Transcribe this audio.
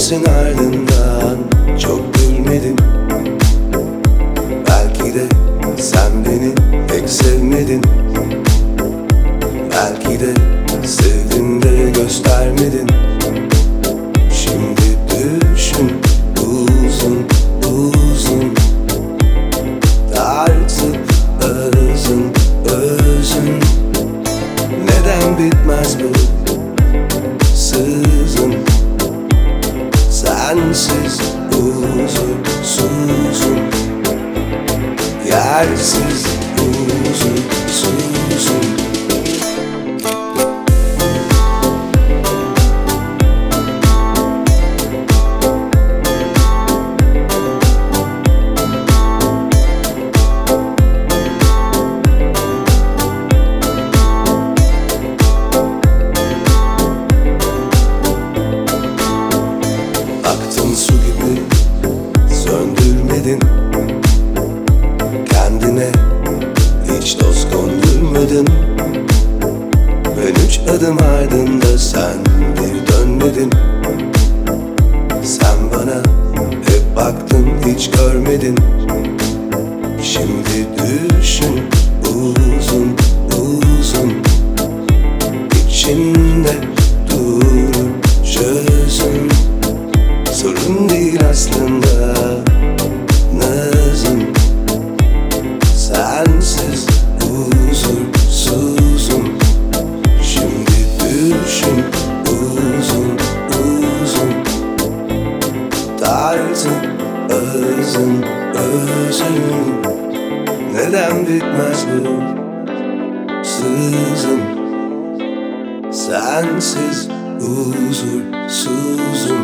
hepsinin ardından çok gülmedim. Belki de sen beni pek sevmedin. Belki de sevdin de göstermedin. Şimdi düşün uzun uzun, tartıp özün özün. Neden bitmez bu sızın? Sensiz huzursuzum, yersiz huzursuzum. Aktın su gibi söndürmedin, kendine hiç dost kondurmadın. Ben 3 adım ardında sen bir dönmedin. Sen bana hep baktın hiç görmedin. Şimdi düşün uzun uzun, içinde durup çözün. Sorun değil aslında nazım, sensiz huzursuzum. Şimdi düşün uzun uzun, tartıp özün özün. Neden bitmez bu sızım? Sensiz huzursuzum,